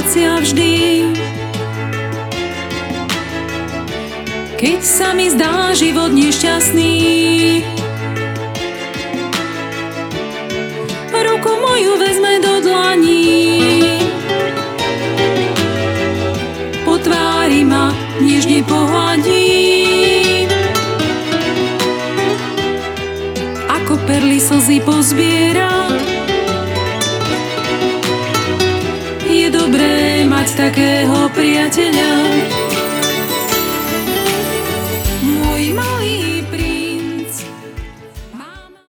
vracia vždy. Keď sa mi zdá život nešťastný, ruku moju vezme do dlaní, po tvári ma nežne pohladí, ako perly slzy pozbiera. Je dobré mať takého priateľa.